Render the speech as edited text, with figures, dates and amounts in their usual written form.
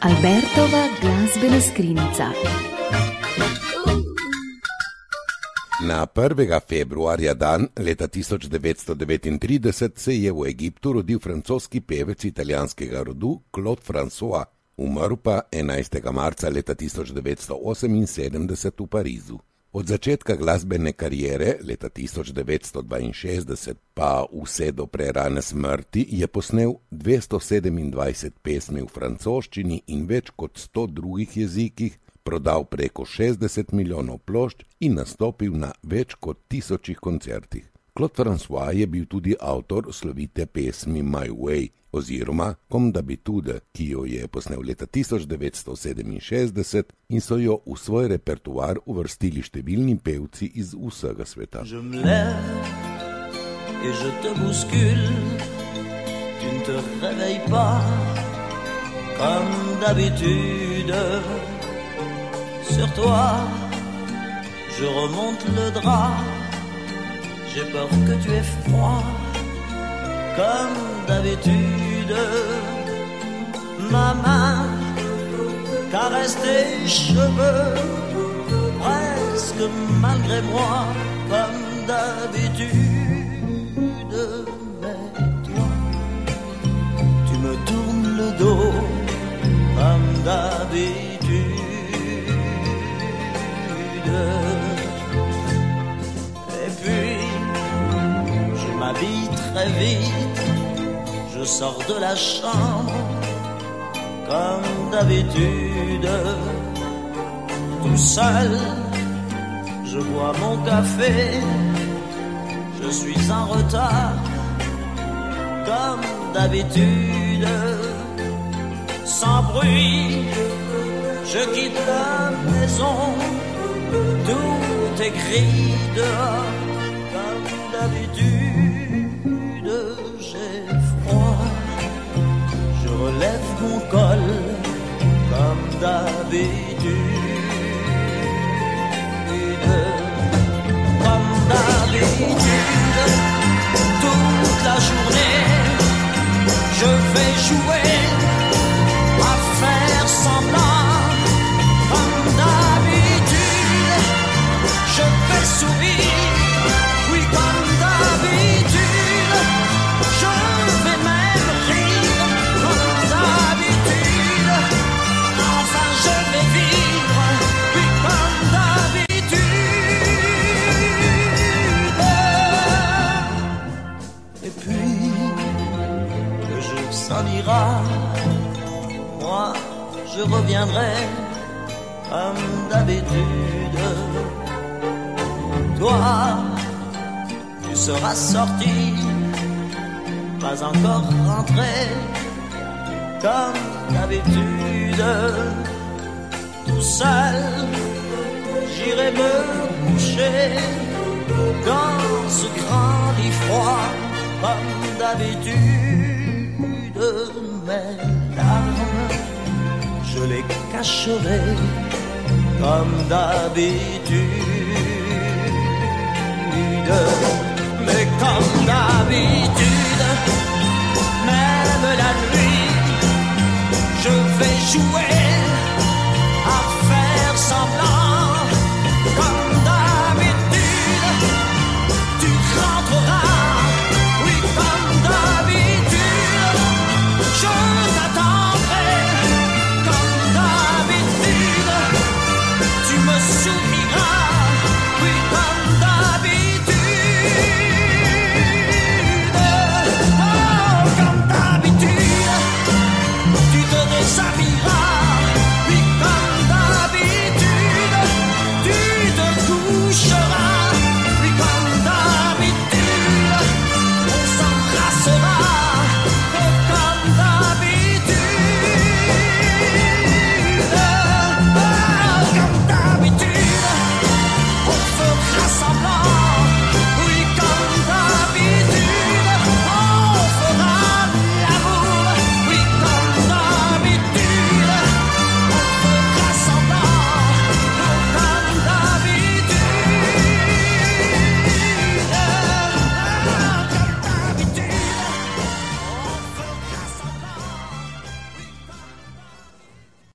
Albertova glasbena skrinjica. Na 1. februarja dan leta 1939 se je v Egiptu rodil francoski pevec italijanskega rodu Claude François, umrl pa 11. marca leta 1978 v Parizu. Od začetka glasbene kariere leta 1962 pa vse do prerane smrti je posnel 227 pesmi v francoščini in več kot 100 drugih jezikih, prodal preko 60 milijonov plošč in nastopil na več kot 1000 koncertih. Claude François je bil tudi avtor slovite pesmi My Way oziroma Comme d'habitude, ki jo je posnel leta 1967 in so jo v svoj repertoar uvrstili številni pevci iz vsega sveta. Je me lève et je te bouscule, tu ne te réveilles pas comme d'habitude. Sur toi, je remonte le drap, j'ai peur que tu aies froid, comme d'habitude. Ma main caresse tes cheveux, presque malgré moi, comme d'habitude. Mais toi, tu me tournes le dos, comme d'habitude. Et puis, je m'habille très vite, je sors de la chambre, comme d'habitude. Tout seul, je bois mon café, je suis en retard, comme d'habitude. Sans bruit, je quitte la maison, tout est gris dehors, comme d'habitude. J'ai froid, je relève mon col, comme d'habitude. Comme d'habitude, toute la journée, je vais jouer à faire semblant, comme d'habitude. Je vais sourire, oui comme d'habitude. Je vais même rire, comme d'habitude. Enfin je vais vivre, oui comme d'habitude. Et puis le jour s'en ira, moi je reviendrai, comme d'habitude. Toi, tu seras sorti, pas encore rentré, comme d'habitude. Tout seul, j'irai me coucher dans ce grand lit froid, comme d'habitude. Mes larmes, je les cacherai, comme d'habitude.